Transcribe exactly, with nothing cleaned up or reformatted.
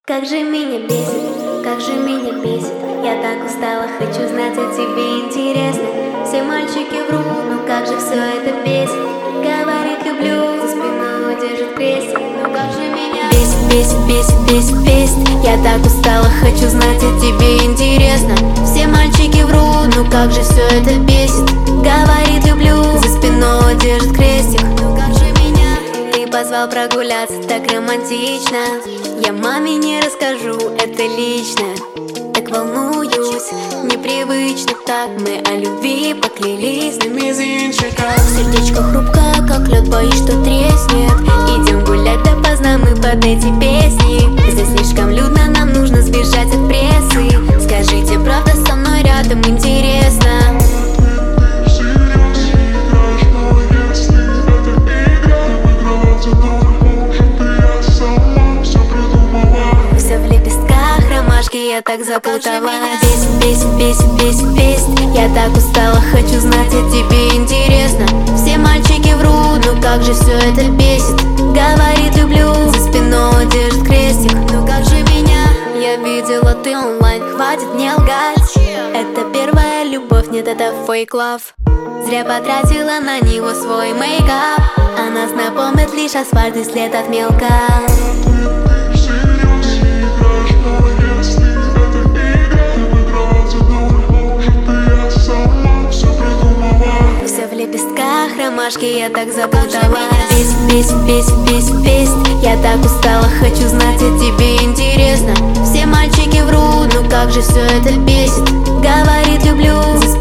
Как же меня бесит, как же меня бесит. Я так устала, хочу знать о тебе, интересно. Все мальчики врут, но как же все это бесит. Говорит люблю, за спиной держит крестик. Но как же меня бесит, бесит, бесит, бесит, бесит. Я так устала, хочу знать о тебе, интересно. Все мальчики врут, но как же все это бесит. Говорит люблю, за спиной держит крестик. Но как же меня ты позвал прогуляться, так романтично. Я маме не расскажу, это лично. Так волнуюсь, непривычно так. Мы о любви поклялись на мизинчиках. Сердечко хрупкое, как лед, боюсь, что треснет. Идем гулять допоздна мы под эти песни. Здесь слишком людно, нам нужно сбежать от прессы. Скажите, правда со мной рядом интересно? Я так запуталась. Бесит, бесит, бесит, бесит, бесит. Я так устала, хочу знать о тебе, интересно. Все мальчики врут, но как же все это бесит. Говорит люблю, за спиной держит крестик. Но как же меня я видела, ты онлайн, хватит не лгать. Это первая любовь, нет, это фейк лав. Зря потратила на него свой мейкап. А нас напомнит лишь асфальт и след от мелка. Ромашки, я так запуталась. Бесит, бесит, бесит, бесит, бесит. Я так устала, хочу знать о тебе, интересно. Все мальчики врут, но как же все это бесит. Говорит люблю, за